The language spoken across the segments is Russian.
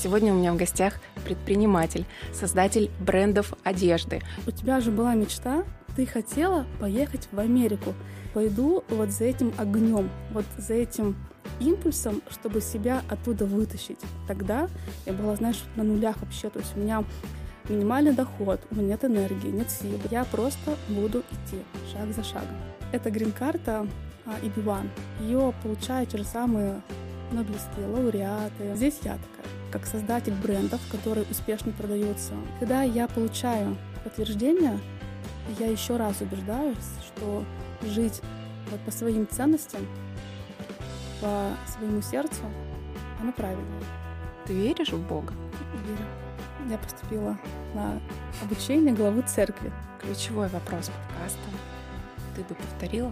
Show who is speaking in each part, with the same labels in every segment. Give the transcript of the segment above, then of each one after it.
Speaker 1: Сегодня у меня в гостях предприниматель, создатель брендов одежды.
Speaker 2: У тебя же была мечта, ты хотела поехать в Америку. Пойду вот за этим огнем, вот за этим импульсом, чтобы себя оттуда вытащить. Тогда я была, знаешь, на нулях вообще. То есть у меня минимальный доход, у меня нет энергии, нет сил. Я просто буду идти шаг за шагом. Это грин-карта EB1. Ее получают те же самые нобелевские лауреаты. Здесь я такая, как создатель брендов, которые успешно продаются. Когда я получаю подтверждение, я еще раз убеждаюсь, что жить вот по своим ценностям, по своему сердцу, оно правильное.
Speaker 1: Ты веришь в Бога?
Speaker 2: Верю. Я поступила на обучение главы церкви.
Speaker 1: Ключевой вопрос подкаста. Ты бы повторила?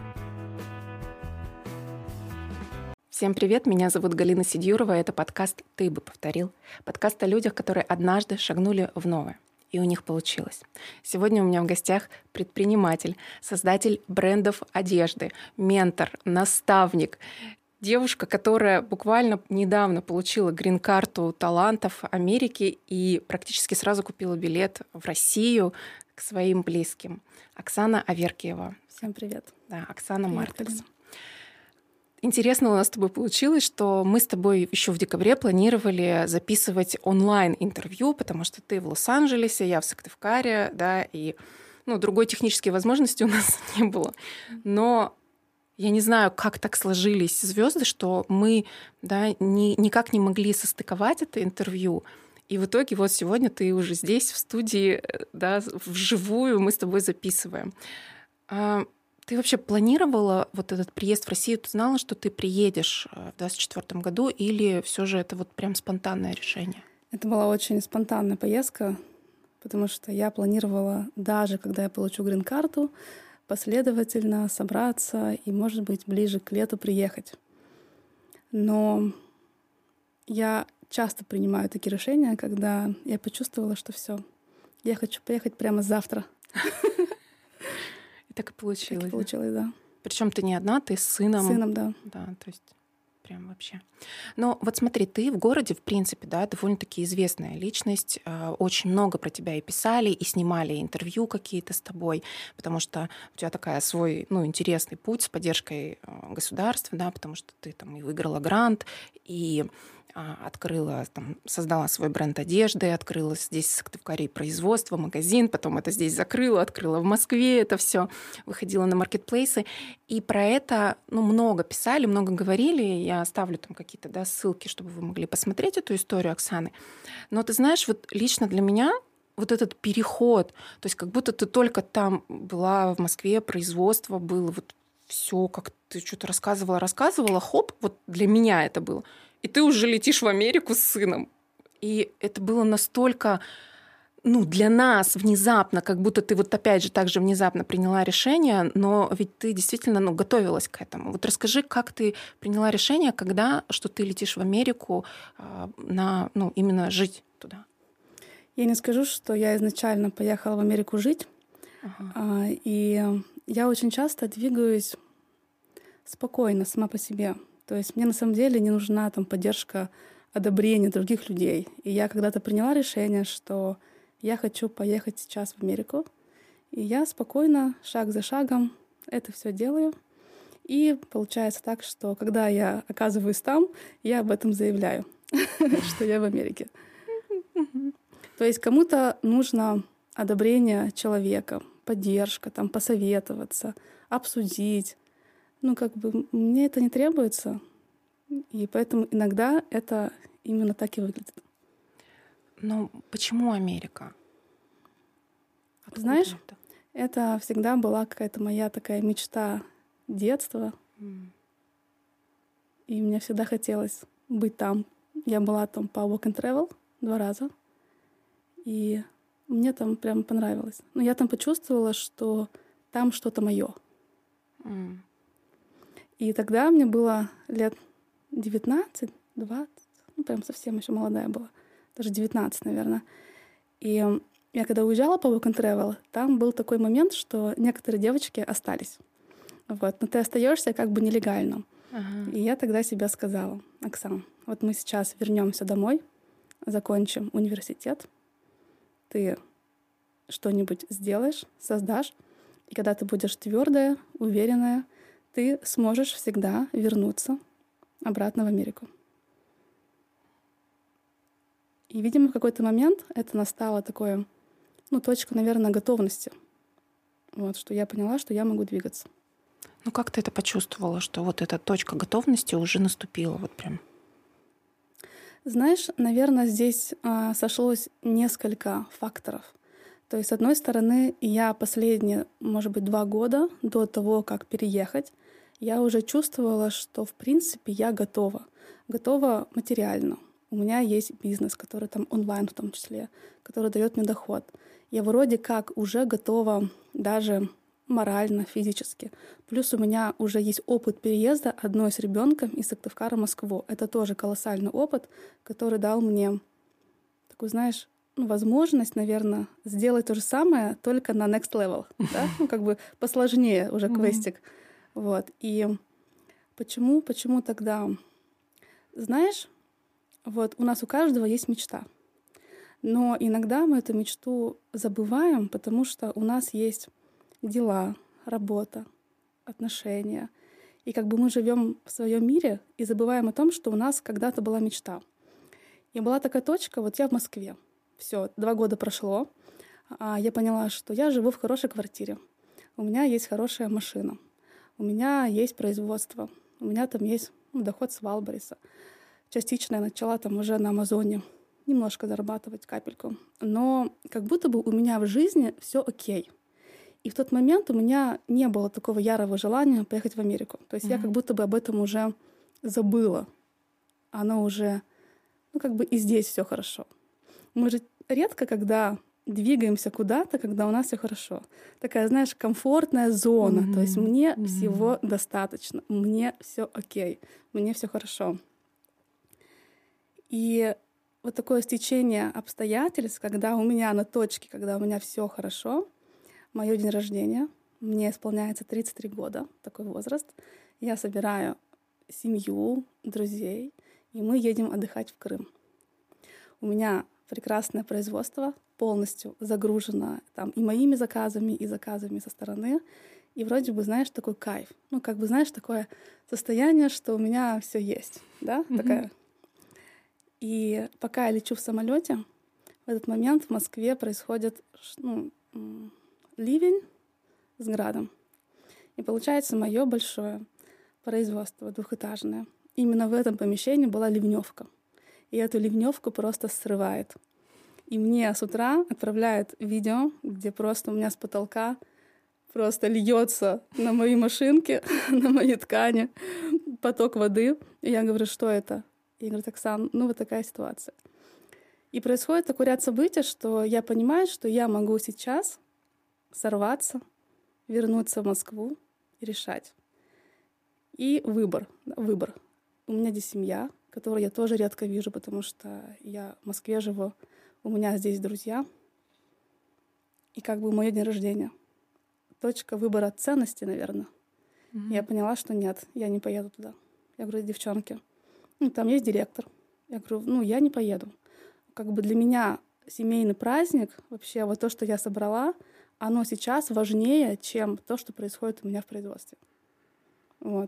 Speaker 1: Всем привет, меня зовут Галина Сидюрова, это подкаст «Ты бы повторил». Подкаст о людях, которые однажды шагнули в новое, и у них получилось. Сегодня у меня в гостях предприниматель, создатель брендов одежды, ментор, наставник, девушка, которая буквально недавно получила грин-карту талантов Америки и практически сразу купила билет в Россию к своим близким. Оксана Аверкиева.
Speaker 2: Всем привет.
Speaker 1: Да, Оксана Мартекс.
Speaker 2: Галина.
Speaker 1: Интересно у нас с тобой получилось, что мы с тобой еще в декабре планировали записывать онлайн-интервью, потому что ты в Лос-Анджелесе, я в Сыктывкаре, да, и другой технической возможности у нас не было. Но я не знаю, как так сложились звезды, что мы никак не могли состыковать это интервью. И в итоге вот сегодня ты уже здесь, в студии, да, вживую мы с тобой записываем. Ты вообще планировала вот этот приезд в Россию? Ты знала, что ты приедешь в 2024 году, или все же это вот прям спонтанное решение?
Speaker 2: Это была очень спонтанная поездка, потому что я планировала, даже когда я получу грин-карту, последовательно собраться и, может быть, ближе к лету приехать. Но я часто принимаю такие решения, когда я почувствовала, что все, я хочу поехать прямо завтра.
Speaker 1: Так и получилось.
Speaker 2: Так и получилось, да.
Speaker 1: Причем ты не одна, ты с сыном.
Speaker 2: С сыном, да.
Speaker 1: Да, то есть прям вообще. Но вот смотри, ты в городе, в принципе, да, довольно-таки известная личность. Очень много про тебя и писали, и снимали интервью какие-то с тобой, потому что у тебя такая свой, интересный путь с поддержкой государства, да, потому что ты там и выиграла грант, и открыла, создала свой бренд одежды, открыла здесь в Сыктывкаре производство, магазин, потом это здесь закрыла, открыла в Москве это все, выходила на маркетплейсы. И про это много писали, много говорили. Я оставлю там какие-то ссылки, чтобы вы могли посмотреть эту историю Оксаны. Но ты знаешь, вот лично для меня вот этот переход, то есть как будто ты только там была в Москве, производство было, вот все, как ты что-то рассказывала, хоп, вот для меня это было. И ты уже летишь в Америку с сыном. И это было настолько, для нас внезапно, как будто ты вот опять же так же внезапно приняла решение, но ведь ты действительно, готовилась к этому. Вот расскажи, как ты приняла решение, что ты летишь в Америку именно жить туда?
Speaker 2: Я не скажу, что я изначально поехала в Америку жить. И я очень часто двигаюсь спокойно, сама по себе. То есть мне на самом деле не нужна поддержка, одобрение других людей. И я когда-то приняла решение, что я хочу поехать сейчас в Америку. И я спокойно, шаг за шагом это все делаю. И получается так, что когда я оказываюсь там, я об этом заявляю, что я в Америке. То есть кому-то нужно одобрение человека, поддержка, посоветоваться, обсудить. Мне это не требуется, и поэтому иногда это именно так и выглядит.
Speaker 1: Но почему Америка? Откуда
Speaker 2: Знаешь, это всегда была какая-то моя такая мечта детства. И мне всегда хотелось быть там. Я была там по Walk and Travel 2 раза, и мне там прям понравилось. Но я там почувствовала, что там что-то мое. И тогда мне было лет 19, 20, прям совсем еще молодая была, даже 19, наверное. И я когда уезжала по Walk and Travel, там был такой момент, что некоторые девочки остались. Но ты остаешься как бы нелегально. И я тогда себе сказала: Оксан, вот мы сейчас вернемся домой, закончим университет, ты что-нибудь сделаешь, создашь, и когда ты будешь твердая, уверенная, ты сможешь всегда вернуться обратно в Америку. И, видимо, в какой-то момент это настало такое, точка, наверное, готовности. Вот, что я поняла, что я могу двигаться.
Speaker 1: Ну, как ты это почувствовала, что вот эта точка готовности уже наступила вот прям?
Speaker 2: Знаешь, наверное, здесь сошлось несколько факторов. То есть, с одной стороны, я последние, может быть, 2 года до того, как переехать, я уже чувствовала, что, в принципе, я готова. Готова материально. У меня есть бизнес, который там онлайн в том числе, который дает мне доход. Я вроде как уже готова даже морально, физически. Плюс у меня уже есть опыт переезда одной с ребенком из Сыктывкара в Москву. Это тоже колоссальный опыт, который дал мне такую, знаешь, возможность, наверное, сделать то же самое, только на next level, да? Как бы посложнее уже квестик. Вот. И почему тогда? Знаешь, вот у нас у каждого есть мечта. Но иногда мы эту мечту забываем, потому что у нас есть дела, работа, отношения. И как бы мы живем в своем мире и забываем о том, что у нас когда-то была мечта. И была такая точка, вот я в Москве. Все, 2 года прошло. Я поняла, что я живу в хорошей квартире. У меня есть хорошая машина. У меня есть производство. У меня там есть доход с Валбориса. Частично я начала там уже на Амазоне немножко зарабатывать капельку. Но как будто бы у меня в жизни все окей. И в тот момент у меня не было такого ярого желания поехать в Америку. То есть я как будто бы об этом уже забыла. Оно уже, как бы и здесь все хорошо. Мы же редко когда двигаемся куда-то, когда у нас все хорошо. Такая, знаешь, комфортная зона. То есть мне всего достаточно, мне все окей, мне все хорошо. И вот такое стечение обстоятельств, когда у меня на точке, когда у меня все хорошо, мое день рождения, мне исполняется 33 года, такой возраст. Я собираю семью, друзей, и мы едем отдыхать в Крым. У меня прекрасное производство, полностью загружено там и моими заказами, и заказами со стороны. И вроде бы, знаешь, такой кайф. Знаешь, такое состояние, что у меня все есть, да, такая. И пока я лечу в самолете, в этот момент в Москве происходит ливень с градом. И получается мое большое производство двухэтажное. Именно в этом помещении была ливневка. И эту ливневку просто срывает. И мне с утра отправляют видео, где просто у меня с потолка просто льется на мои машинки, на мои ткани поток воды. И я говорю, что это? И говорю, Оксан, вот такая ситуация. И происходит такой ряд событий, что я понимаю, что я могу сейчас сорваться, вернуться в Москву и решать. И выбор. У меня здесь семья, которую я тоже редко вижу, потому что я в Москве живу, у меня здесь друзья. И как бы мой день рождения. Точка выбора ценностей, наверное. Я поняла, что нет, я не поеду туда. Я говорю, девчонки, там есть директор. Я говорю, я не поеду. Как бы для меня семейный праздник, вообще вот то, что я собрала, оно сейчас важнее, чем то, что происходит у меня в производстве. Вот.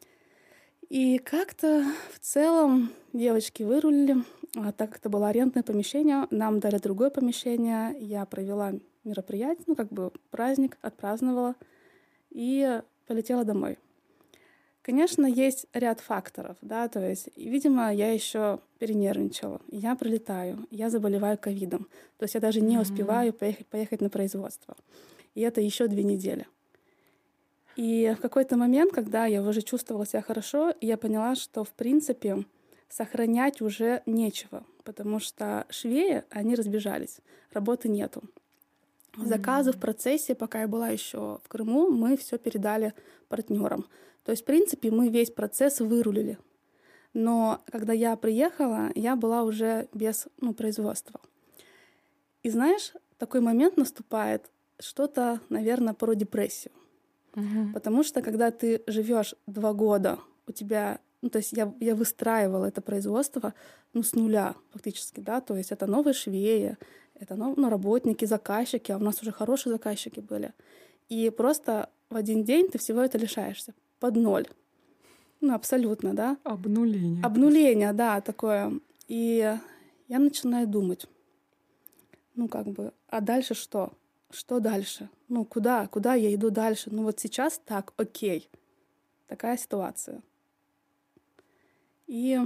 Speaker 2: И как-то в целом девочки вырулили, так как это было арендное помещение, нам дали другое помещение, я провела мероприятие, праздник, отпраздновала и полетела домой. Конечно, есть ряд факторов, да, то есть, видимо, я еще перенервничала. Я прилетаю, я заболеваю ковидом, то есть я даже не успеваю поехать на производство. И это еще 2 недели. И в какой-то момент, когда я уже чувствовала себя хорошо, я поняла, что, в принципе, сохранять уже нечего, потому что швеи, они разбежались, работы нету. Заказы в процессе, пока я была еще в Крыму, мы все передали партнерам. То есть, в принципе, мы весь процесс вырулили. Но когда я приехала, я была уже без производства. И знаешь, такой момент наступает, что-то, наверное, про депрессию. Потому что, когда ты живешь 2 года, у тебя Ну, то есть я выстраивала это производство, ну, с нуля фактически, да, то есть это новые швеи, это ну, работники, заказчики, а у нас уже хорошие заказчики были. И просто в один день ты всего это лишаешься. Под ноль. Ну, абсолютно, да.
Speaker 3: Обнуление.
Speaker 2: Обнуление, да, такое. И я начинаю думать, ну, как бы, а дальше что? Что дальше? Ну, куда я иду дальше? Ну, вот сейчас так, окей. Такая ситуация. И,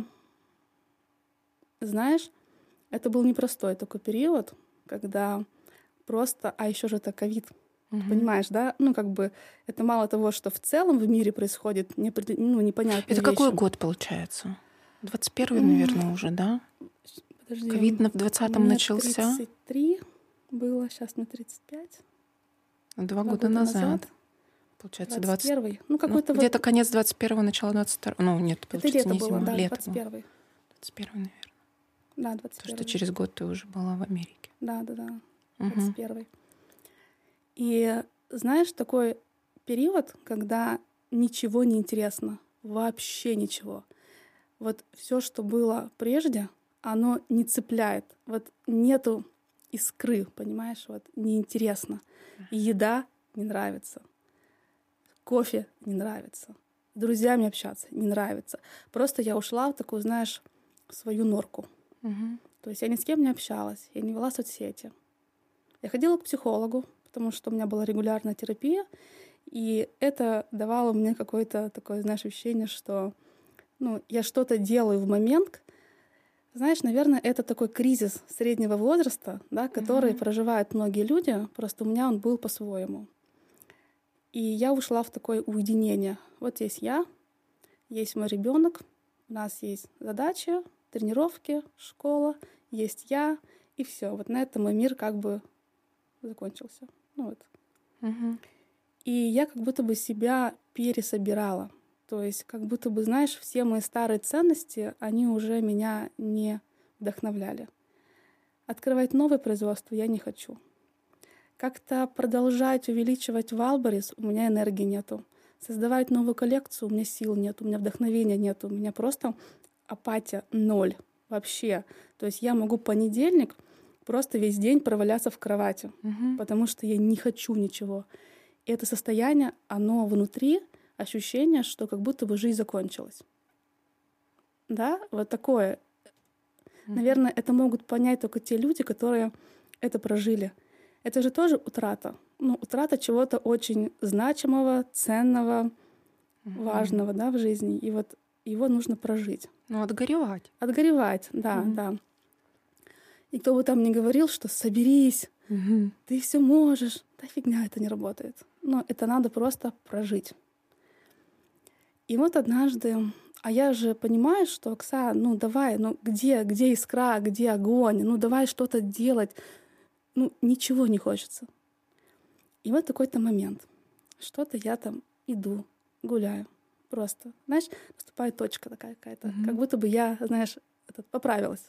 Speaker 2: знаешь, это был непростой такой период, когда просто, а еще же это ковид, понимаешь, да? Ну, как бы, это мало того, что в целом в мире происходит непонятные
Speaker 1: Это
Speaker 2: вещи.
Speaker 1: какой год получается? 21-й, наверное, уже, да?
Speaker 2: Подожди,
Speaker 1: Ковид в 20-м
Speaker 2: мне
Speaker 1: начался.
Speaker 2: 33 было, сейчас мне 35.
Speaker 1: 2 года назад. Получается,
Speaker 2: 21-й. Ну, какой-то вот...
Speaker 1: где-то конец 21-го, начало 22-го. Ну, нет,
Speaker 2: Это
Speaker 1: получается,
Speaker 2: лето
Speaker 1: не
Speaker 2: было,
Speaker 1: зима,
Speaker 2: да,
Speaker 1: лето
Speaker 2: 21-й.
Speaker 1: 21-й, наверное.
Speaker 2: Да,
Speaker 1: Потому
Speaker 2: 21-й.
Speaker 1: что через год ты уже была в Америке.
Speaker 2: Да,
Speaker 1: Угу.
Speaker 2: 21-й. И знаешь, такой период, когда ничего не интересно, вообще ничего. Вот все, что было прежде, оно не цепляет. Вот нету искры, понимаешь? Вот неинтересно. Еда не нравится. Кофе не нравится. С друзьями общаться не нравится. Просто я ушла в такую, знаешь, свою норку.
Speaker 1: Угу.
Speaker 2: То есть я ни с кем не общалась, я не вела соцсети. Я ходила к психологу, потому что у меня была регулярная терапия, и это давало мне какое-то такое, знаешь, ощущение, что я что-то делаю в момент. Знаешь, наверное, это такой кризис среднего возраста, да, который проживают многие люди, просто у меня он был по-своему. И я ушла в такое уединение. Вот есть я, есть мой ребенок, у нас есть задачи, тренировки, школа, есть я, и все. Вот на этом мой мир как бы закончился. И я как будто бы себя пересобирала. То есть как будто бы, знаешь, все мои старые ценности, они уже меня не вдохновляли. Открывать новое производство я не хочу. Как-то продолжать увеличивать Валберис, у меня энергии нету. Создавать новую коллекцию, у меня сил нет, у меня вдохновения нет, у меня просто апатия ноль вообще. То есть я могу понедельник просто весь день проваляться в кровати, потому что я не хочу ничего. И это состояние, оно внутри, ощущение, что как будто бы жизнь закончилась. Да, вот такое. Наверное, это могут понять только те люди, которые это прожили. Это же тоже утрата. Утрата чего-то очень значимого, ценного, важного, да, в жизни. И вот его нужно прожить.
Speaker 1: Отгоревать.
Speaker 2: Отгоревать, да, да. И кто бы там ни говорил, что соберись, ты все можешь. Да фигня, это не работает. Но это надо просто прожить. И вот однажды, а я же понимаю, что, Оксана, давай, где искра, где огонь, давай что-то делать. Ничего не хочется. И вот такой-то момент. Что-то я там иду, гуляю. Просто, знаешь, наступает точка такая какая-то. Как будто бы я, знаешь, поправилась.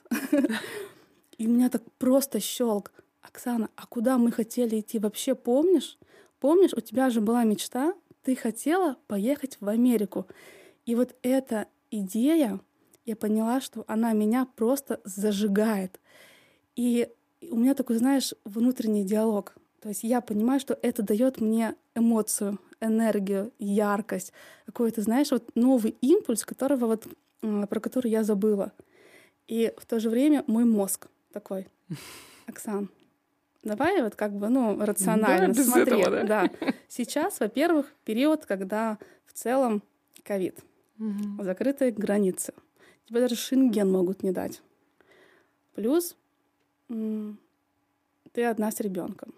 Speaker 2: И у меня так просто щелк. Оксана, а куда мы хотели идти? Вообще помнишь? Помнишь, у тебя же была мечта, ты хотела поехать в Америку. И вот эта идея, я поняла, что она меня просто зажигает. И у меня такой, знаешь, внутренний диалог. То есть я понимаю, что это дает мне эмоцию, энергию, яркость, какой-то, знаешь, вот новый импульс, про который я забыла. И в то же время мой мозг такой: Оксан, давай вот рационально
Speaker 3: без
Speaker 2: смотри.
Speaker 3: этого, да?
Speaker 2: Сейчас, во-первых, период, когда в целом ковид, закрытые границы. Тебе даже Шенген могут не дать. Плюс ты одна с ребенком.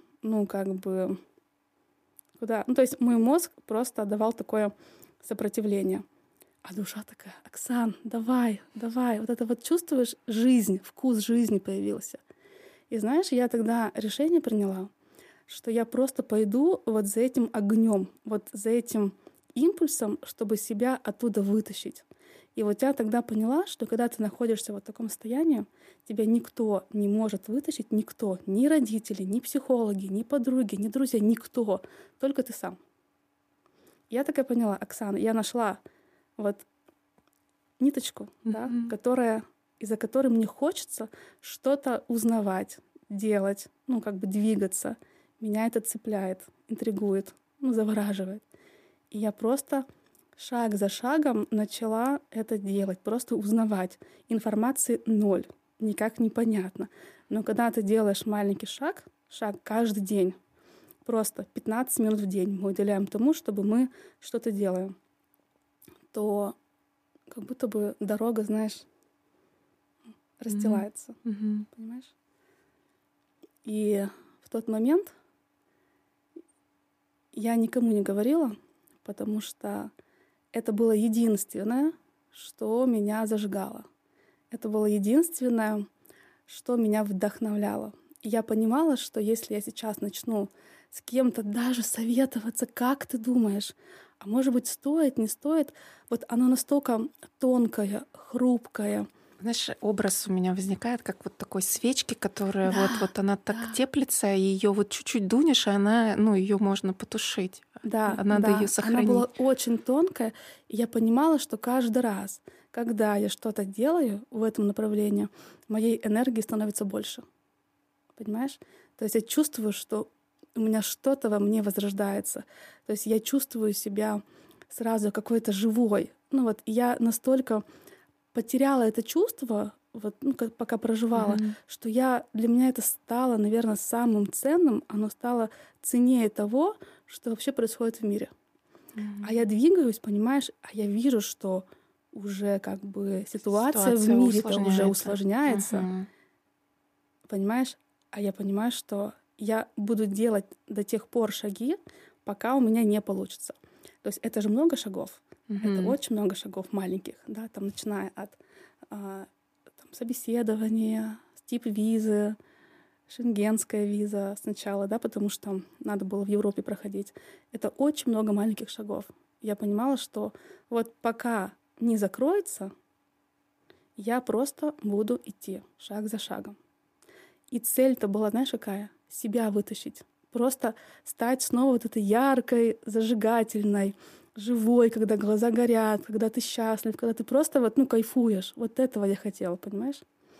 Speaker 2: Куда? То есть мой мозг просто давал такое сопротивление. А душа такая: Оксан, давай. Вот это вот чувствуешь жизнь, вкус жизни появился. И знаешь, я тогда решение приняла, что я просто пойду вот за этим огнем, вот за этим импульсом, чтобы себя оттуда вытащить. И вот я тогда поняла, что когда ты находишься в таком состоянии, тебя никто не может вытащить, никто, ни родители, ни психологи, ни подруги, ни друзья, никто, только ты сам. Я такая поняла: Оксана, я нашла вот ниточку, да, из-за которой мне хочется что-то узнавать, делать, ну, как бы двигаться. Меня это цепляет, интригует, ну, завораживает. И я просто шаг за шагом начала это делать, просто узнавать. Информации ноль, никак не понятно. Но когда ты делаешь маленький шаг каждый день, просто 15 минут в день мы уделяем тому, чтобы мы что-то делаем, то как будто бы дорога, знаешь, расстилается. Понимаешь? И в тот момент я никому не говорила, потому что это было единственное, что меня зажигало. Это было единственное, что меня вдохновляло. И я понимала, что если я сейчас начну с кем-то даже советоваться, как ты думаешь, а может быть, стоит, не стоит, вот оно настолько тонкое, хрупкое.
Speaker 1: Знаешь, образ у меня возникает как вот такой свечки, которая вот она так теплится, и ее вот чуть-чуть дунешь, и она, ну, ее можно потушить. Надо ее сохранить.
Speaker 2: Она была очень тонкая, и я понимала, что каждый раз, когда я что-то делаю в этом направлении, моей энергии становится больше. Понимаешь? То есть я чувствую, что у меня что-то во мне возрождается. То есть я чувствую себя сразу какой-то живой. Ну вот я настолько потеряла это чувство, вот, ну, пока проживала, что для меня это стало, наверное, самым ценным. Оно стало ценнее того, что вообще происходит в мире. А я двигаюсь, понимаешь, а я вижу, что уже как бы ситуация в мире-то уже усложняется. Понимаешь? А я понимаю, что я буду делать до тех пор шаги, пока у меня не получится. То есть это же много шагов. Это очень много шагов маленьких, да, там, начиная от собеседования, тип визы, шенгенская виза сначала, да, потому что надо было в Европе проходить. Это очень много маленьких шагов. Я понимала, что вот пока не закроется, я просто буду идти шаг за шагом. И цель-то была, знаешь, какая? Себя вытащить. Просто стать снова вот этой яркой, зажигательной, живой, когда глаза горят, когда ты счастлив, когда ты просто вот, ну, кайфуешь. Вот этого я хотела, понимаешь?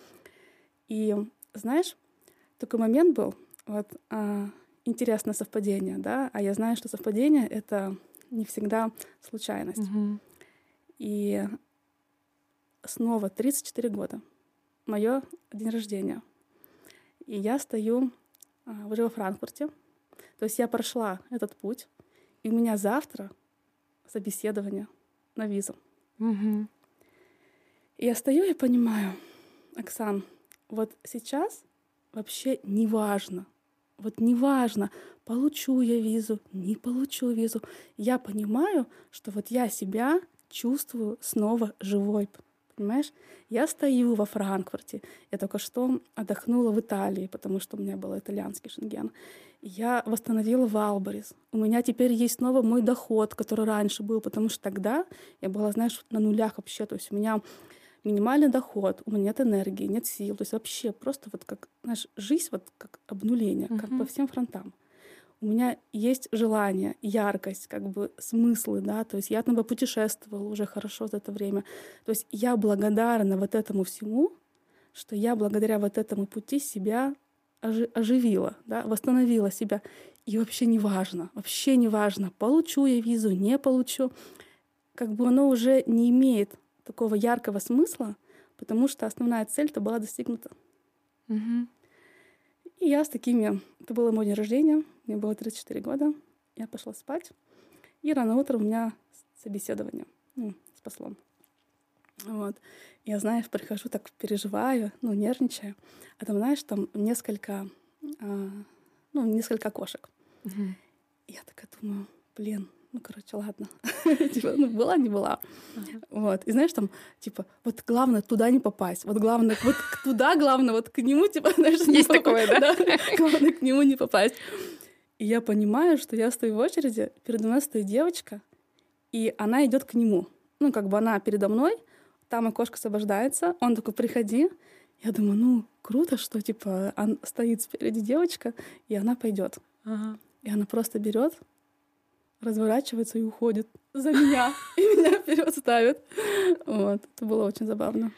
Speaker 2: И знаешь, такой момент был, вот интересное совпадение, да, а я знаю, что совпадение — это не всегда случайность. И снова 34 года, мое день рождения. И я стою уже во Франкфурте. То есть я прошла этот путь, и у меня завтра собеседование на визу. И я стою и понимаю, Оксан, вот сейчас вообще неважно, получу я визу, не получу визу. Я понимаю, что вот я себя чувствую снова живой. Понимаешь? Я стою во Франкфурте. Я только что отдохнула в Италии, потому что у меня был итальянский шенген. Я восстановила Валберис. У меня теперь есть снова мой доход, который раньше был, потому что тогда я была, знаешь, на нулях вообще. То есть у меня минимальный доход, у меня нет энергии, нет сил. То есть вообще просто вот как, знаешь, жизнь вот как обнуление, как по всем фронтам. У меня есть желание, яркость, как бы смыслы, да, то есть я там путешествовала уже хорошо за это время. То есть я благодарна вот этому всему, что я благодаря вот этому пути себя оживила, да, восстановила себя. И вообще не важно, получу я визу, не получу. Как бы оно уже не имеет такого яркого смысла, потому что основная цель-то была достигнута. И я с такими... Это было мой день рождения, мне было 34 года. Я пошла спать. И рано утром у меня собеседование с послом. Вот. Я, знаешь, прихожу, так переживаю, нервничаю. А там, знаешь, там несколько окошек. И я такая думаю, ладно. Была, не была. Вот. И знаешь, там, вот главное туда не попасть. Вот главное, вот туда, главное, вот к нему, знаешь,
Speaker 1: есть такое, да?
Speaker 2: Главное, к нему не попасть. И я понимаю, что я стою в очереди, передо мной стоит девочка, и она идет к нему. Она передо мной, там окошко освобождается, он такой, приходи. Я думаю, круто, что, стоит спереди девочка, и она пойдет. И она просто берет, разворачивается и уходит за меня, и меня вперед ставит. Вот. Это было очень забавно.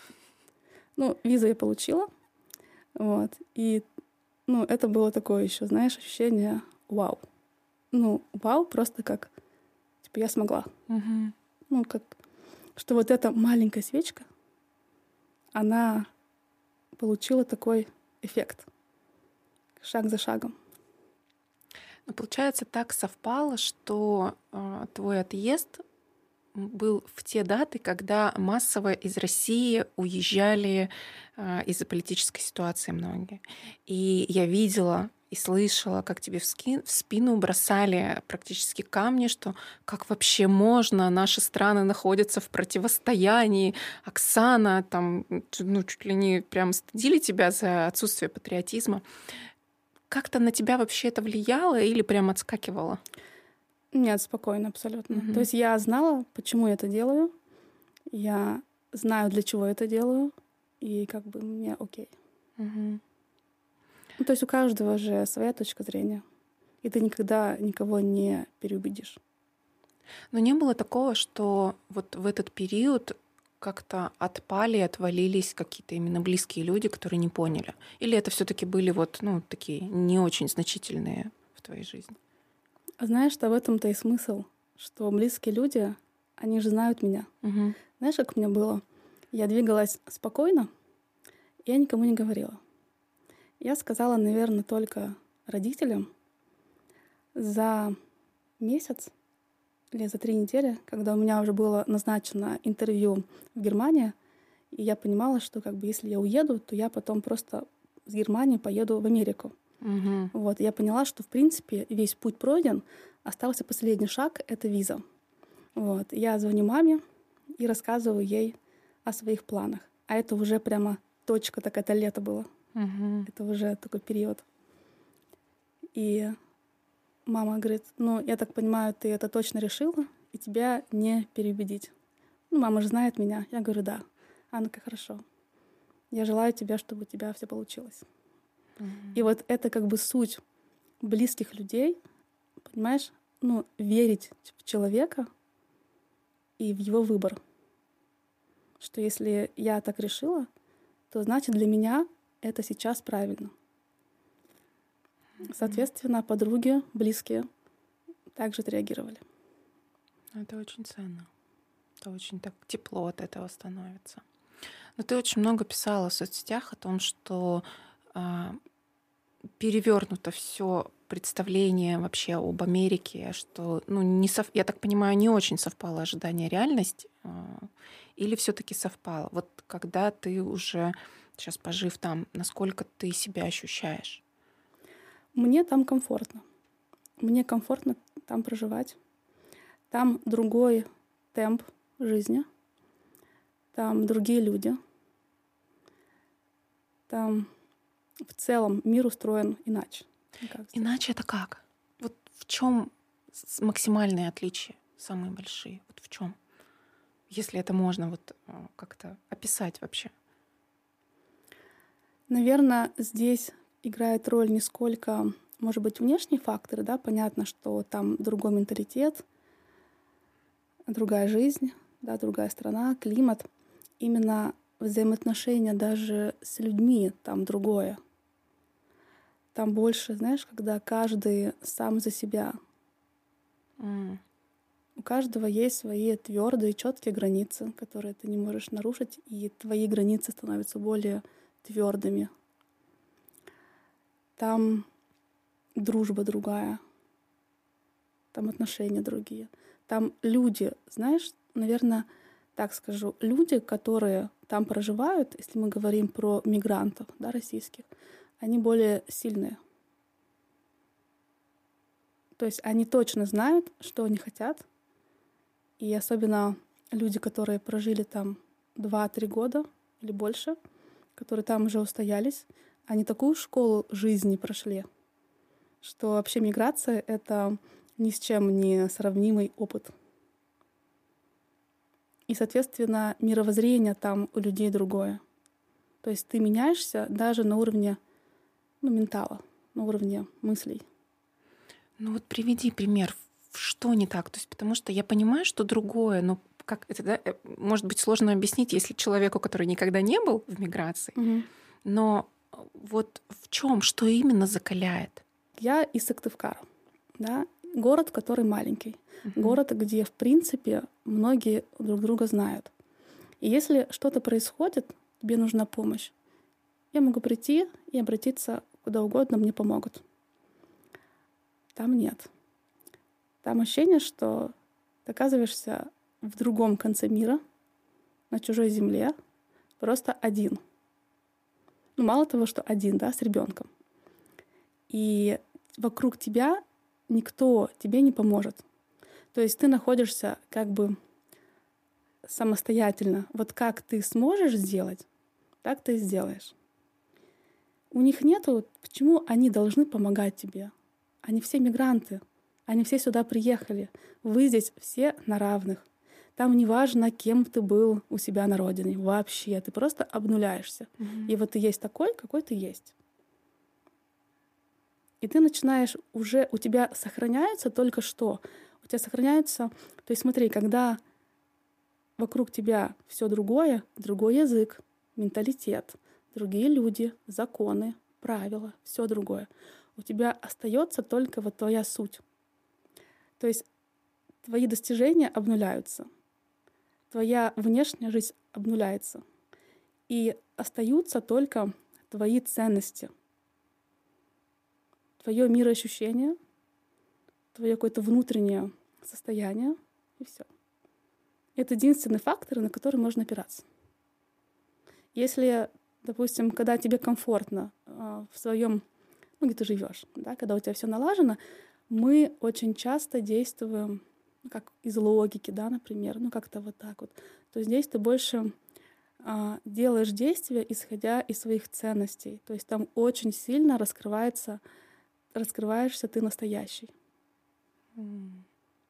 Speaker 2: Ну, визу я получила. Вот. И, ну, это было такое еще, знаешь, ощущение вау. Ну, вау, просто как, типа, я смогла. Ну, как, что вот эта маленькая свечка, она получила такой эффект. Шаг за шагом.
Speaker 1: Ну, получается, так совпало, что твой отъезд был в те даты, когда массово из России уезжали из-за политической ситуации многие. И я видела и слышала, как тебе в спину бросали практически камни, что как вообще можно, наши страны находятся в противостоянии. Оксана, там, ну, чуть ли не прям стыдили тебя за отсутствие патриотизма. Как-то на тебя вообще это влияло или прям отскакивало?
Speaker 2: Нет, спокойно, абсолютно. То есть я знала, почему я это делаю. Я знаю, для чего я это делаю. И как бы мне окей. Ну, то есть у каждого же своя точка зрения. И ты никогда никого не переубедишь.
Speaker 1: Но не было такого, что вот в этот период как-то отпали, отвалились какие-то именно близкие люди, которые не поняли? Или это все-таки были вот, ну, такие не очень значительные в твоей жизни?
Speaker 2: А знаешь, что в этом-то и смысл, что близкие люди, они же знают меня. Знаешь, как у меня было? Я двигалась спокойно, и я никому не говорила. Я сказала, наверное, только родителям за месяц или за 3 недели, когда у меня уже было назначено интервью в Германии, и я понимала, что как бы если я уеду, то я потом просто с Германии поеду в Америку. Вот, я поняла, что, в принципе, весь путь пройден, остался последний шаг — это виза. Вот, я звоню маме и рассказываю ей о своих планах. А это уже прямо точка, так это лето было. Это уже такой период. И мама говорит, ну, я так понимаю, ты это точно решила, и тебя не переубедить. Ну, мама же знает меня. Я говорю, да. Она такая, хорошо. Я желаю тебе, чтобы у тебя все получилось. И вот это как бы суть близких людей, понимаешь, ну, верить в человека и в его выбор. Что если я так решила, то значит для меня это сейчас правильно. Соответственно, подруги, близкие также отреагировали.
Speaker 1: Это очень ценно. Это очень так тепло от этого становится. Но ты очень много писала в соцсетях о том, что перевернуто все представление вообще об Америке, что, ну, я так понимаю, не очень совпало ожидание реальность, или все-таки совпало? Вот когда ты уже сейчас пожив там, насколько ты себя ощущаешь?
Speaker 2: Мне там комфортно. Мне комфортно там проживать. Там другой темп жизни. Там другие люди. Там в целом мир устроен иначе.
Speaker 1: Иначе это как? Вот в чем максимальные отличия, самые большие? Вот в чем? Если это можно вот как-то описать вообще.
Speaker 2: Наверное, здесь играет роль не сколько, может быть, внешние факторы, да, понятно, что там другой менталитет, другая жизнь, да, другая страна, климат. Именно взаимоотношения даже с людьми там другое. Там больше, знаешь, когда каждый сам за себя. У каждого есть свои твердые, четкие границы, которые ты не можешь нарушить, и твои границы становятся более твердыми. Там дружба другая, там отношения другие. Там люди, знаешь, наверное, так скажу, люди, которые там проживают, если мы говорим про мигрантов, да, российских, они более сильные. То есть они точно знают, что они хотят. И особенно люди, которые прожили там 2-3 года или больше, которые там уже устоялись, они такую школу жизни прошли, что вообще миграция — это ни с чем не сравнимый опыт. И, соответственно, мировоззрение там у людей другое. То есть ты меняешься даже на уровне, ну, ментала, на уровне мыслей.
Speaker 1: Ну вот приведи пример что не так? То есть потому что я понимаю, что другое, но как это, да, может быть сложно объяснить, если человеку, который никогда не был в миграции,
Speaker 2: Мгм.
Speaker 1: но вот в чем, что именно закаляет?
Speaker 2: Я из Сыктывкара, да, город, который маленький,
Speaker 1: Мгм.
Speaker 2: город, где, в принципе, многие друг друга знают. И если что-то происходит, тебе нужна помощь, я могу прийти и обратиться куда угодно, мне помогут. Там нет. Там ощущение, что ты оказываешься в другом конце мира, на чужой земле, просто один. Ну, мало того, что один, да, с ребенком. И вокруг тебя никто тебе не поможет. То есть ты находишься как бы самостоятельно. Вот как ты сможешь сделать, так ты и сделаешь. У них нету, почему они должны помогать тебе? Они все мигранты, они все сюда приехали. Вы здесь все на равных. Там не важно, кем ты был у себя на родине. Вообще, ты просто обнуляешься. И
Speaker 1: Мгм.
Speaker 2: вот ты есть такой, какой ты есть. И ты начинаешь уже, у тебя сохраняется только что. У тебя сохраняется, то есть смотри, когда вокруг тебя все другое, другой язык, менталитет, другие люди, законы, правила, все другое. У тебя остается только вот твоя суть. То есть твои достижения обнуляются, твоя внешняя жизнь обнуляется. И остаются только твои ценности, твое мироощущение, твое какое-то внутреннее состояние, и все. Это единственный фактор, на который можно опираться. Если, допустим, когда тебе комфортно в своем, ну, где ты живешь, да, когда у тебя все налажено, мы очень часто действуем как из логики, да, например, ну, как-то вот так вот. То есть здесь ты больше делаешь действия, исходя из своих ценностей. То есть там очень сильно раскрываешься ты настоящий.
Speaker 1: М.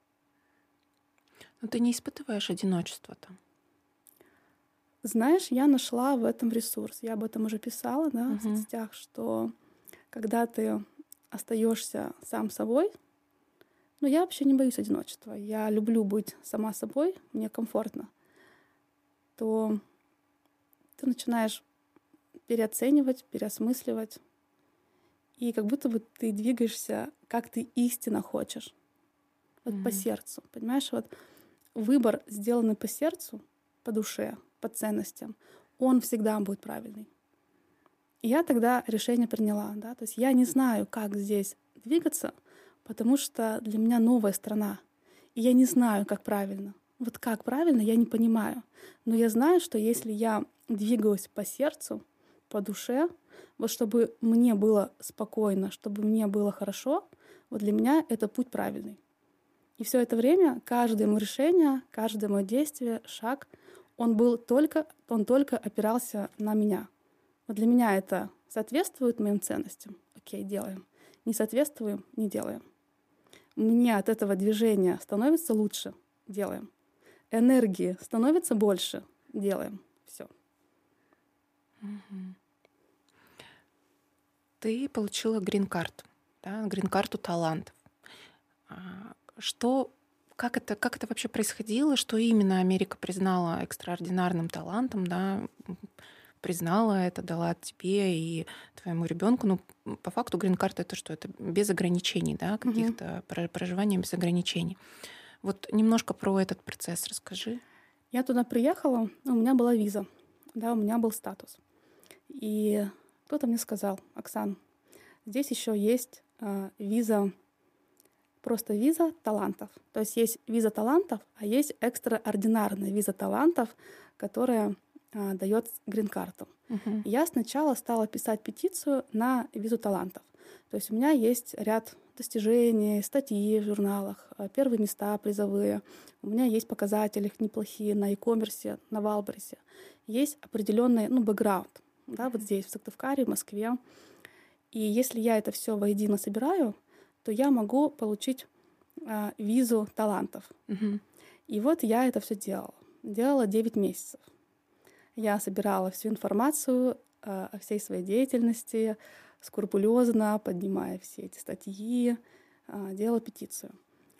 Speaker 1: Но ты не испытываешь одиночества там?
Speaker 2: Знаешь, я нашла в этом ресурс. Я об этом уже писала, да, в
Speaker 1: Мгм.
Speaker 2: соцсетях, что когда ты остаешься сам собой, ну, я вообще не боюсь одиночества. Я люблю быть сама собой, мне комфортно. То ты начинаешь переоценивать, переосмысливать, и как будто бы ты двигаешься, как ты истинно хочешь. Вот по
Speaker 1: Мгм.
Speaker 2: сердцу, понимаешь? Вот выбор, сделанный по сердцу, по душе, по ценностям, он всегда будет правильный. И я тогда решение приняла, да, то есть я не знаю, как здесь двигаться, потому что для меня новая страна, и я не знаю, как правильно. Вот как правильно, я не понимаю. Но я знаю, что если я двигаюсь по сердцу, по душе, вот чтобы мне было спокойно, чтобы мне было хорошо, вот для меня это путь правильный. И все это время, каждое мое решение, каждое мое действие, шаг, он только опирался на меня. Вот для меня это соответствует моим ценностям. Окей, делаем. Не соответствуем, не делаем. Мне от этого движения становится лучше, делаем. Энергии становится больше, делаем. Все.
Speaker 1: Мгм. Ты получила грин-карту, да, грин-карту талантов. Что, как это вообще происходило? Что именно Америка признала экстраординарным талантом, да, признала это, дала тебе и твоему ребенку? Ну, по факту грин-карта это что? Это без ограничений, да,
Speaker 2: Мгм.
Speaker 1: каких-то проживания без ограничений. Вот немножко про этот процесс расскажи.
Speaker 2: Я туда приехала, у меня была виза, да, у меня был статус. И кто-то мне сказал: Оксан, здесь еще есть виза, просто виза талантов. То есть есть виза талантов, а есть экстраординарная виза талантов, которая дает грин-карту.
Speaker 1: Мгм.
Speaker 2: И я сначала стала писать петицию на визу талантов. То есть у меня есть ряд достижений, статьи в журналах, первые места призовые. У меня есть показатели неплохие на e-commerce, на Валбересе. Есть определенный, ну, бэкграунд, да, вот здесь, в Сыктывкаре, в Москве. И если я это все воедино собираю, то я могу получить визу талантов.
Speaker 1: Мгм.
Speaker 2: И вот я это все делала. Делала 9 месяцев. Я собирала всю информацию о всей своей деятельности, скрупулезно поднимая все эти статьи, делала петицию.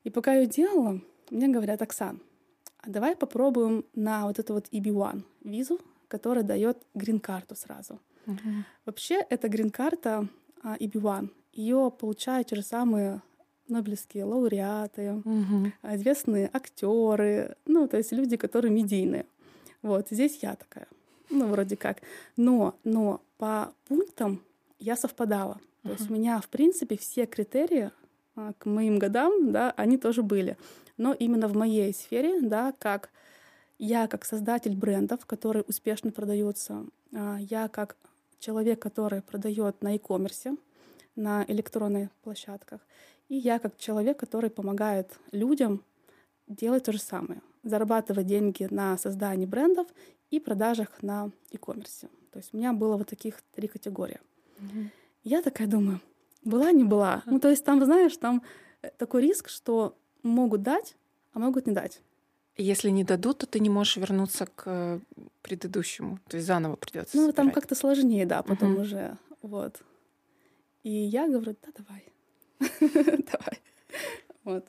Speaker 2: И пока я делала, мне говорят: Оксан, а давай попробуем на вот эту вот EB1 визу, которая дает грин-карту сразу. Вообще, эта грин-карта EB1, ее получают те же самые нобелевские лауреаты, известные актеры, ну, то есть люди, которые медийные. Вот, здесь я такая, ну, вроде как. Но по пунктам я совпадала. То есть у меня, в принципе, все критерии к моим годам, да, они тоже были. Но именно в моей сфере, да, как я как создатель брендов, которые успешно продаются, я как человек, который продает на e-commerce, на электронных площадках, и я как человек, который помогает людям делать то же самое, зарабатывать деньги на создании брендов и продажах на e-commerce. То есть у меня было вот таких 3 категории. Я такая думаю, была, не была. Ну, то есть там, знаешь, там такой риск, что могут дать, а могут не дать.
Speaker 1: Если не дадут, то ты не можешь вернуться к предыдущему, то есть заново придется.
Speaker 2: Ну, там как-то сложнее, да, потом уже, вот. И я говорю: да, давай, давай, вот.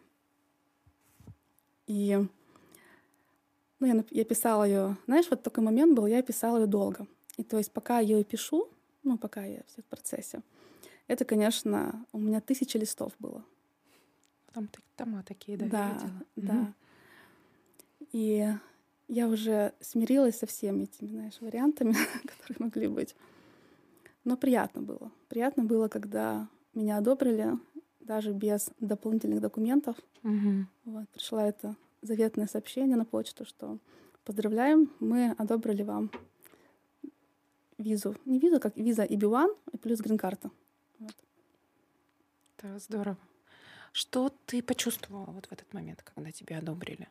Speaker 2: И ну, я писала ее, знаешь, вот такой момент был, я писала ее долго. И то есть пока я ее пишу, ну, пока я все в процессе, это, конечно, у меня 1000 листов было.
Speaker 1: Там тома такие, да,
Speaker 2: Да,
Speaker 1: я видела.
Speaker 2: да. И я уже смирилась со всеми этими, знаешь, вариантами, которые могли быть. Но приятно было. Приятно было, когда меня одобрили, даже без дополнительных документов. Вот, пришло это заветное сообщение на почту, что поздравляем, мы одобрили вам визу. Не визу, как виза EB1 и плюс грин-карта. Вот.
Speaker 1: Это здорово. Что ты почувствовала вот в этот момент, когда тебя одобрили?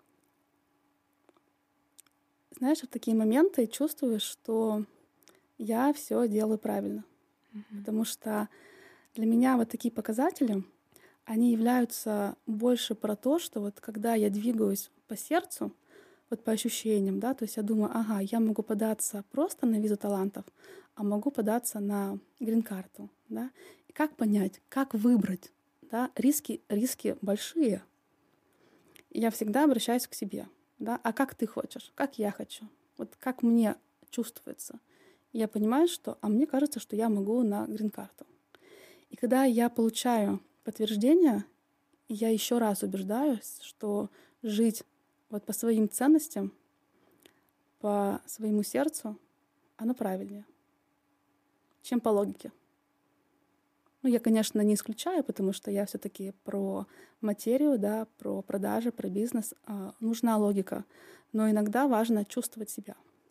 Speaker 2: Знаешь, в такие моменты чувствуешь, что я все делаю правильно. Потому что для меня вот такие показатели, они являются больше про то, что вот когда я двигаюсь по сердцу, вот по ощущениям, да, то есть я думаю, ага, я могу податься просто на визу талантов, а могу податься на грин-карту, да. И как понять, как выбрать, да, риски большие. И я всегда обращаюсь к себе, да, а как ты хочешь, как я хочу, вот как мне чувствуется. И я понимаю, что, а мне кажется, что я могу на грин-карту. И когда я получаю подтверждение, я еще раз убеждаюсь, что жить вот по своим ценностям, по своему сердцу, оно правильнее, чем по логике. Ну, я, конечно, не исключаю, потому что я все-таки про материю, да, про продажи, про бизнес. Нужна логика, но иногда важно чувствовать себя.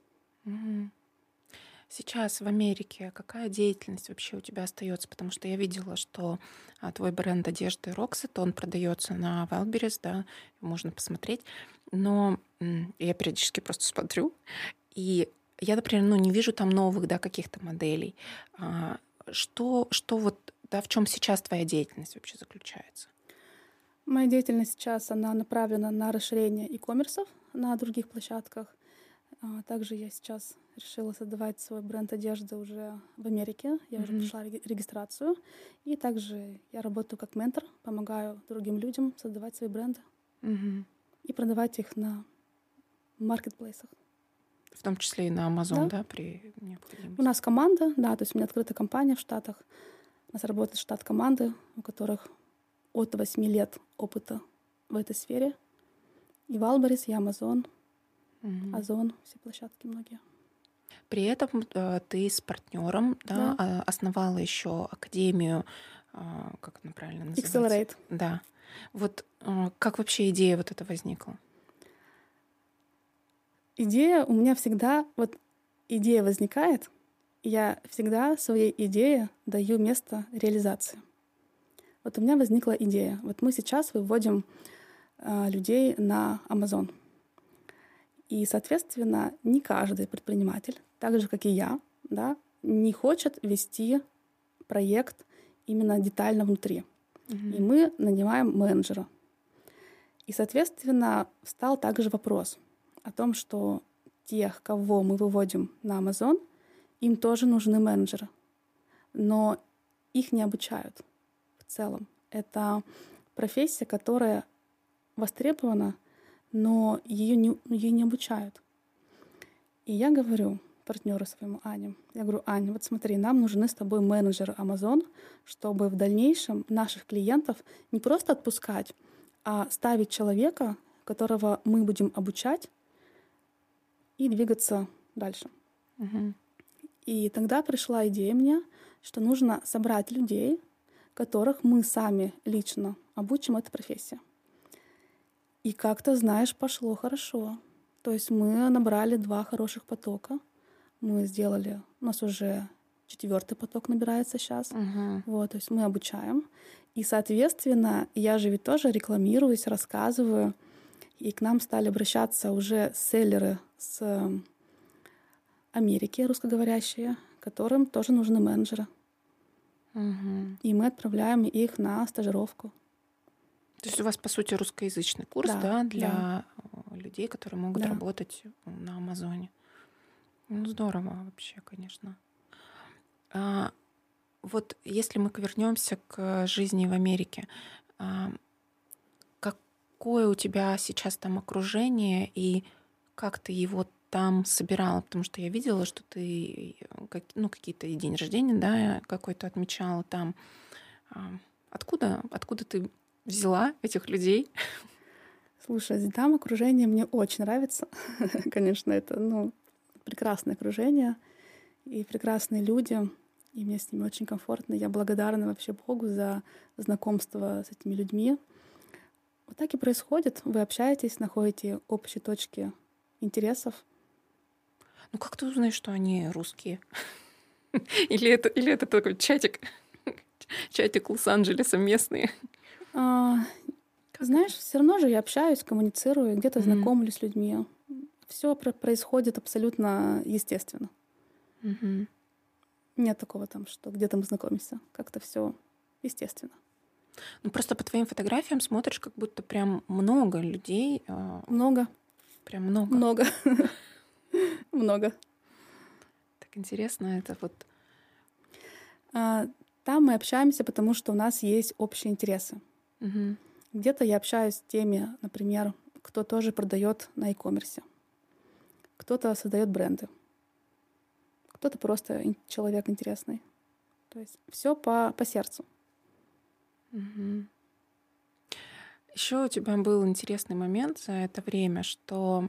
Speaker 1: Сейчас в Америке какая деятельность вообще у тебя остается? Потому что я видела, что твой бренд одежды Roxette, он продается на Wildberries, да, можно посмотреть. Но я периодически просто смотрю, и я, например, не вижу там новых, да, каких-то моделей. Что вот, да, в чем сейчас твоя деятельность вообще заключается?
Speaker 2: Моя деятельность сейчас, она направлена на расширение e-commerce на других площадках. Также я сейчас решила создавать свой бренд одежды уже в Америке. Я уже прошла регистрацию. И также я работаю как ментор, помогаю другим людям создавать свои бренды и продавать их на маркетплейсах.
Speaker 1: В том числе и на Amazon, да, при необходимости?
Speaker 2: У нас команда, да, то есть у меня открыта компания в Штатах. У нас работает штат команды, у которых от 8 лет опыта в этой сфере. И Wildberries, и Amazon, Озон, все площадки многие.
Speaker 1: При этом ты с партнером, да, основала еще академию, как она правильно называется?
Speaker 2: Accelerate.
Speaker 1: Да. Вот как вообще идея вот эта возникла?
Speaker 2: Идея у меня всегда, вот идея возникает, я всегда своей идее даю место реализации. Вот у меня возникла идея. Вот мы сейчас выводим людей на Amazon. И, соответственно, не каждый предприниматель, так же, как и я, да, не хочет вести проект именно детально внутри. И мы нанимаем менеджера. И, соответственно, встал также вопрос о том, что тех, кого мы выводим на Amazon, им тоже нужны менеджеры. Но их не обучают в целом. Это профессия, которая востребована, но ее не обучают. И я говорю партнеру своему Ане, я говорю: Аня, вот смотри, нам нужны с тобой менеджеры Amazon, чтобы в дальнейшем наших клиентов не просто отпускать, а ставить человека, которого мы будем обучать, и двигаться дальше.
Speaker 1: Мгм.
Speaker 2: И тогда пришла идея мне, что нужно собрать людей, которых мы сами лично обучим этой профессии. И как-то, знаешь, пошло хорошо. То есть мы набрали 2 хороших потока. Мы сделали, у нас уже 4-й поток набирается сейчас.
Speaker 1: Мгм.
Speaker 2: Вот, то есть мы обучаем. И, соответственно, я же ведь тоже рекламируюсь, рассказываю. И к нам стали обращаться уже селлеры с Америки, русскоговорящие, которым тоже нужны менеджеры.
Speaker 1: Мгм.
Speaker 2: И мы отправляем их на стажировку.
Speaker 1: То есть у вас, по сути, русскоязычный курс,
Speaker 2: Да,
Speaker 1: да,
Speaker 2: да,
Speaker 1: для людей, которые могут
Speaker 2: да.
Speaker 1: работать на Амазоне. Ну, здорово вообще, конечно. А, вот если мы вернемся к жизни в Америке, а, какое у тебя сейчас там окружение и как ты его там собирала? Потому что я видела, что ты ну, какие-то и день рождения, да, какой-то отмечала там. А, откуда ты взяла этих людей?
Speaker 2: Слушай, там окружение мне очень нравится. Конечно, это прекрасное окружение и прекрасные люди. И мне с ними очень комфортно. Я благодарна вообще Богу за знакомство с этими людьми. Вот так и происходит. Вы общаетесь, находите общие точки интересов.
Speaker 1: Ну, как ты узнаешь, что они русские? Или это такой чатик? Чатик Лос-Анджелеса местные?
Speaker 2: А,
Speaker 1: Как это?
Speaker 2: Знаешь, все равно же я общаюсь, коммуницирую, где-то
Speaker 1: Мгм.
Speaker 2: знакомлюсь с людьми. Все происходит абсолютно естественно.
Speaker 1: Мгм.
Speaker 2: Нет такого там, что где-то мы знакомимся. Как-то все естественно.
Speaker 1: Ну, просто по твоим фотографиям смотришь, как будто прям много людей.
Speaker 2: Много,
Speaker 1: Прям много.
Speaker 2: много, много.
Speaker 1: Так интересно, это вот.
Speaker 2: А, Там мы общаемся, потому что у нас есть общие интересы.
Speaker 1: Мгм.
Speaker 2: Где-то я общаюсь с теми, например, кто тоже продает на e-commerce, кто-то создает бренды, кто-то просто человек интересный. То есть все по сердцу.
Speaker 1: Мгм. Еще у тебя был интересный момент за это время, что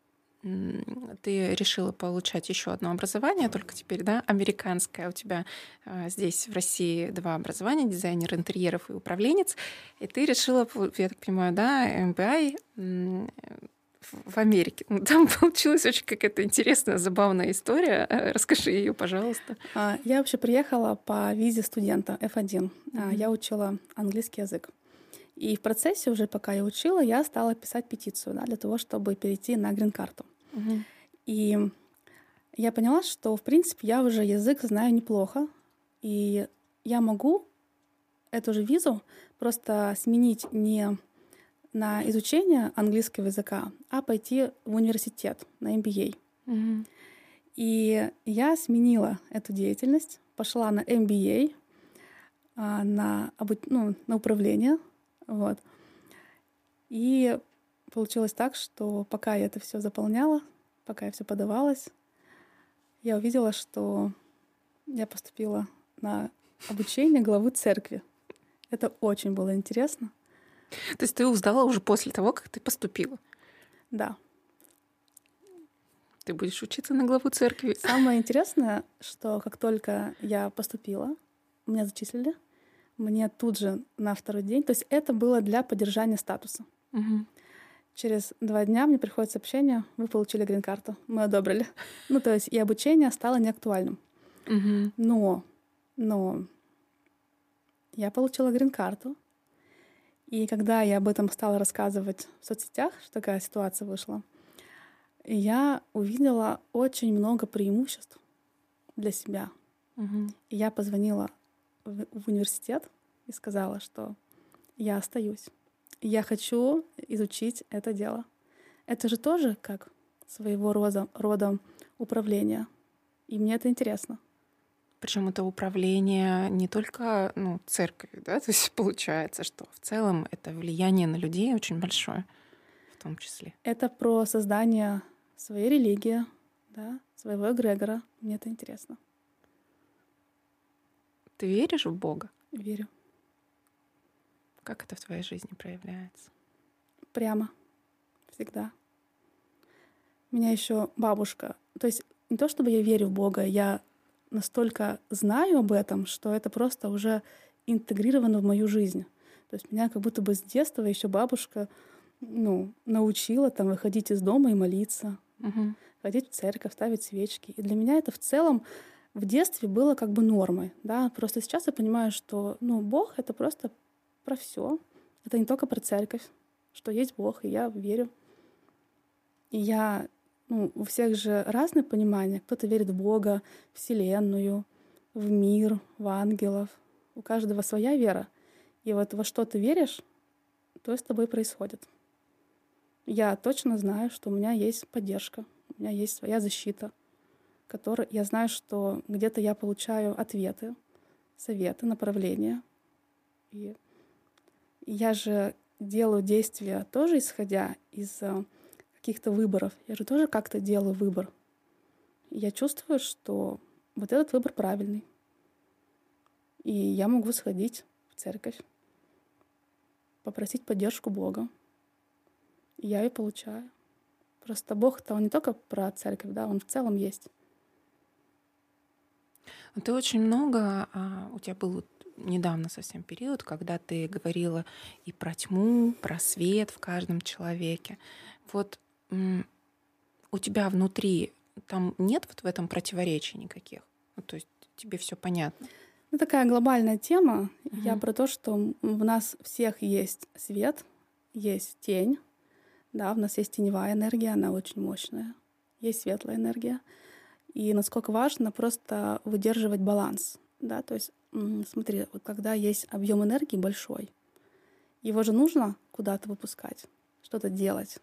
Speaker 1: ты решила получать еще одно образование, только теперь, да, американское. У тебя здесь, в России, 2 образования: дизайнер интерьеров и управленец. И ты решила, я так понимаю, да, MBA в Америке. Ну, там получилась очень какая-то интересная, забавная история. Расскажи ее, пожалуйста.
Speaker 2: Я вообще приехала по визе студента F1. Я
Speaker 1: Мгм.
Speaker 2: учила английский язык. И в процессе уже, пока я учила, я стала писать петицию, да, для того, чтобы перейти на грин-карту.
Speaker 1: Мгм.
Speaker 2: И я поняла, что, в принципе, я уже язык знаю неплохо, и я могу эту же визу просто сменить не на изучение английского языка, а пойти в университет на MBA.
Speaker 1: Мгм.
Speaker 2: И я сменила эту деятельность, пошла на MBA, на управление. Вот. И получилось так, что пока я это все заполняла, пока я все подавалась, я увидела, что я поступила на обучение главы церкви. Это очень было интересно.
Speaker 1: То есть ты узнала уже после того, как ты поступила.
Speaker 2: Да.
Speaker 1: Ты будешь учиться на главу церкви.
Speaker 2: Самое интересное, что как только я поступила, меня зачислили, мне тут же на второй день, то есть это было для поддержания статуса.
Speaker 1: Мгм.
Speaker 2: Через 2 дня мне приходит сообщение: вы получили грин-карту, мы одобрили. Ну, то есть и обучение стало неактуальным.
Speaker 1: Мгм.
Speaker 2: Но я получила грин-карту, и когда я об этом стала рассказывать в соцсетях, что такая ситуация вышла, я увидела очень много преимуществ для себя.
Speaker 1: Мгм.
Speaker 2: И я позвонила в университет и сказала, что я остаюсь. Я хочу изучить это дело. Это же тоже как своего рода управление. И мне это интересно.
Speaker 1: Причем это управление не только, церковью, да, то есть получается, что в целом это влияние на людей очень большое в том числе.
Speaker 2: Это про создание своей религии, да, своего эгрегора. Мне это интересно.
Speaker 1: Ты веришь в Бога?
Speaker 2: Верю.
Speaker 1: Как это в твоей жизни проявляется?
Speaker 2: Прямо. Всегда. У меня еще бабушка. То есть не то, чтобы я верю в Бога, я настолько знаю об этом, что это просто уже интегрировано в мою жизнь. То есть меня как будто бы с детства еще бабушка научила там выходить из дома и молиться, ходить в церковь, ставить свечки. И для меня это в целом в детстве было как бы нормой. Да? Просто сейчас я понимаю, что Бог — это просто про все. Это не только про церковь, что есть Бог, и я верю. И я у всех же разное понимание. Кто-то верит в Бога, в Вселенную, в мир, в ангелов. У каждого своя вера. И вот во что ты веришь, то с тобой происходит. Я точно знаю, что у меня есть поддержка, у меня есть своя защита, которой я знаю, что где-то я получаю ответы, советы, направления. И я же делаю действия тоже исходя из каких-то выборов. Я же тоже как-то делаю выбор. И я чувствую, что вот этот выбор правильный. И я могу сходить в церковь, попросить поддержку Бога. И я ее получаю. Просто Бог-то он не только про церковь, да, он в целом есть.
Speaker 1: Ты очень много, у тебя был недавно совсем период, когда ты говорила и про тьму, про свет в каждом человеке. Вот у тебя внутри там нет вот в этом противоречий никаких? То есть тебе все понятно?
Speaker 2: Такая глобальная тема. Я про то, что в нас всех есть свет, есть тень. Да, в нас есть теневая энергия, она очень мощная. Есть светлая энергия. И насколько важно просто выдерживать баланс. Да? То есть, смотри, вот когда есть объем энергии большой, его же нужно куда-то выпускать, что-то делать.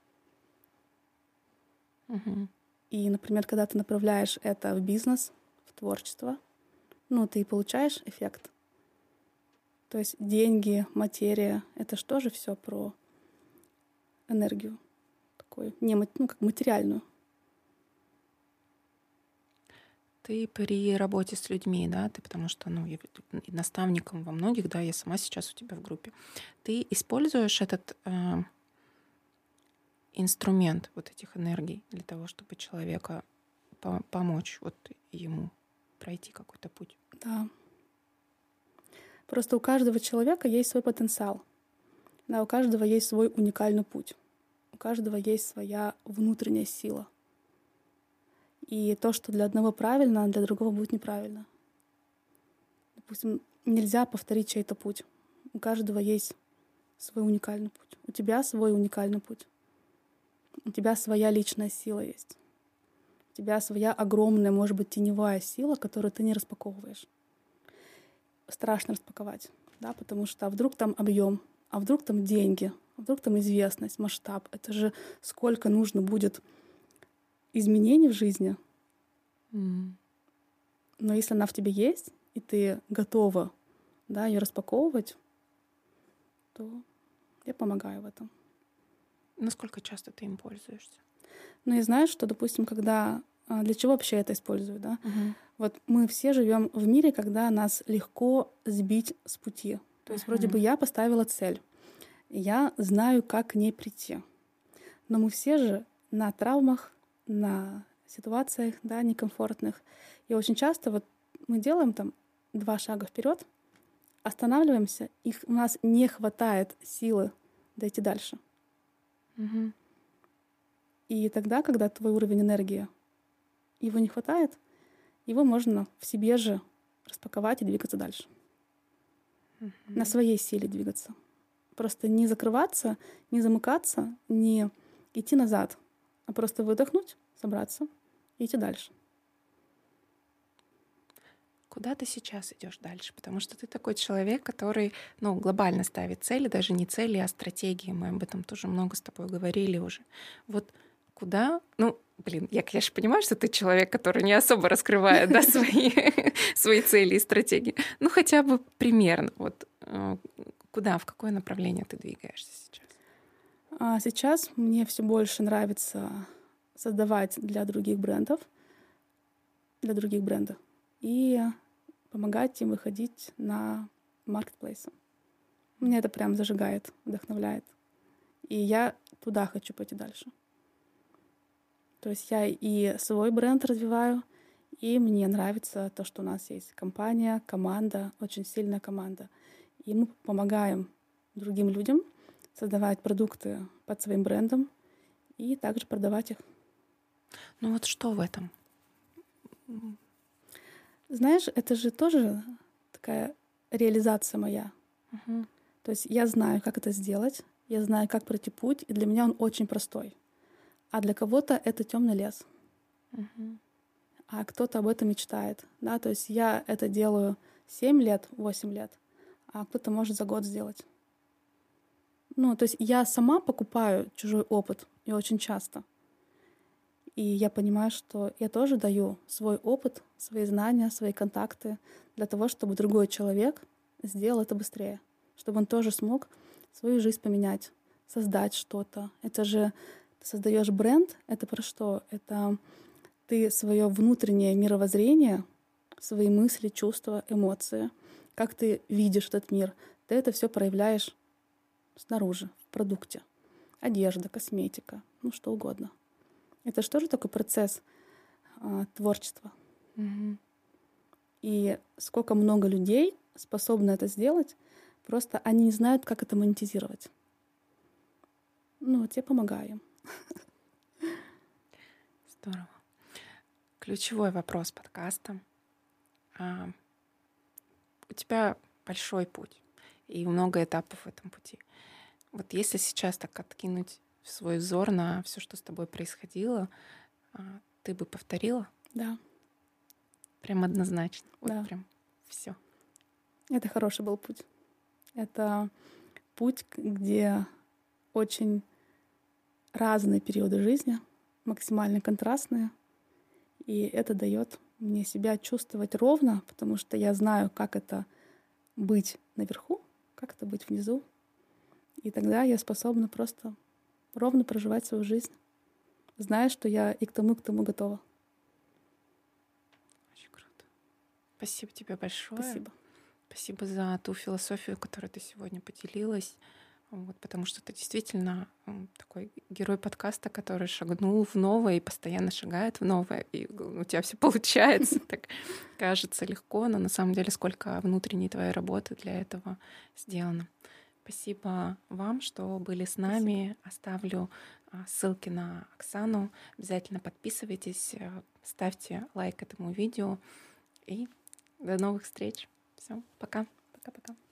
Speaker 2: И, например, когда ты направляешь это в бизнес, в творчество, ты получаешь эффект. То есть деньги, материя — это что же все про энергию такую, как материальную.
Speaker 1: Ты при работе с людьми, да, ты потому что, и наставником во многих, да, я сама сейчас у тебя в группе. Ты используешь этот инструмент вот этих энергий для того, чтобы человека помочь вот ему пройти какой-то путь?
Speaker 2: Да. Просто у каждого человека есть свой потенциал. Да, у каждого есть свой уникальный путь. У каждого есть своя внутренняя сила. И то, что для одного правильно, для другого будет неправильно. Допустим, нельзя повторить чей-то путь. У каждого есть свой уникальный путь. У тебя свой уникальный путь. У тебя своя личная сила есть. У тебя своя огромная, может быть, теневая сила, которую ты не распаковываешь. Страшно распаковать, да, потому что а вдруг там объем, а вдруг там деньги, а вдруг там известность, масштаб. Это же сколько нужно будет изменений в жизни. Но если она в тебе есть, и ты готова, да, ее распаковывать, то я помогаю в этом.
Speaker 1: Насколько часто ты им пользуешься?
Speaker 2: И знаешь, что, допустим, когда... Для чего вообще это использую, да? Вот мы все живем в мире, когда нас легко сбить с пути. То есть вроде бы я поставила цель, я знаю, как к ней прийти. Но мы все же на травмах, на ситуациях, да, некомфортных. И очень часто вот мы делаем там 2 шага вперед, останавливаемся, и у нас не хватает силы дойти дальше. И тогда, когда твой уровень энергии, его не хватает, его можно в себе же распаковать и двигаться дальше. На своей силе двигаться. Просто не закрываться, не замыкаться, не идти назад, а просто выдохнуть, собраться и идти дальше.
Speaker 1: Куда ты сейчас идешь дальше? Потому что ты такой человек, который, глобально ставит цели, даже не цели, а стратегии. Мы об этом тоже много с тобой говорили уже. Вот куда... Ну, блин, я, конечно, понимаю, что ты человек, который не особо раскрывает, да, свои цели и стратегии. Ну, хотя бы примерно. Вот куда, в какое направление ты двигаешься сейчас?
Speaker 2: Сейчас мне все больше нравится создавать для других брендов и помогать им выходить на маркетплейсы. Меня это прям зажигает, вдохновляет. И я туда хочу пойти дальше. То есть я и свой бренд развиваю, и мне нравится то, что у нас есть компания, команда, очень сильная команда. И мы помогаем другим людям создавать продукты под своим брендом и также продавать их.
Speaker 1: Ну вот что в этом?
Speaker 2: Знаешь, это же тоже такая реализация моя.
Speaker 1: Угу.
Speaker 2: То есть я знаю, как это сделать, я знаю, как пройти путь, и для меня он очень простой. А для кого-то это темный лес.
Speaker 1: Угу.
Speaker 2: А кто-то об этом мечтает. Да? То есть я это делаю 7 лет, 8 лет, а кто-то может за год сделать. Ну, то есть я сама покупаю чужой опыт, и очень часто. И я понимаю, что я тоже даю свой опыт, свои знания, свои контакты для того, чтобы другой человек сделал это быстрее, чтобы он тоже смог свою жизнь поменять, создать что-то. Это же ты создаешь бренд, это про что? Это ты свое внутреннее мировоззрение, свои мысли, чувства, эмоции, как ты видишь этот мир, ты это все проявляешь снаружи, в продукте. Одежда, косметика, ну что угодно. Это же тоже такой процесс творчества.
Speaker 1: Угу.
Speaker 2: И сколько много людей способны это сделать, просто они не знают, как это монетизировать. Ну, вот я помогаю им.
Speaker 1: Здорово. Ключевой вопрос подкаста. У тебя большой путь и много этапов в этом пути. Вот если сейчас так откинуть свой взор на все, что с тобой происходило, ты бы повторила?
Speaker 2: Да.
Speaker 1: Прям однозначно. Вот
Speaker 2: Да.
Speaker 1: прям все.
Speaker 2: Это хороший был путь. Это путь, где очень разные периоды жизни, максимально контрастные. И это дает мне себя чувствовать ровно, потому что я знаю, как это быть наверху, как это быть внизу. И тогда я способна просто ровно проживать свою жизнь, зная, что я и к тому готова.
Speaker 1: Очень круто. Спасибо тебе большое.
Speaker 2: Спасибо.
Speaker 1: Спасибо за ту философию, которой ты сегодня поделилась. Вот, потому что ты действительно такой герой подкаста, который шагнул в новое и постоянно шагает в новое. И у тебя все получается, так кажется легко, но на самом деле сколько внутренней твоей работы для этого сделано. Спасибо вам, что были с нами. Спасибо. Оставлю ссылки на Оксану. Обязательно подписывайтесь, ставьте лайк этому видео. И до новых встреч. Все, пока. Пока-пока.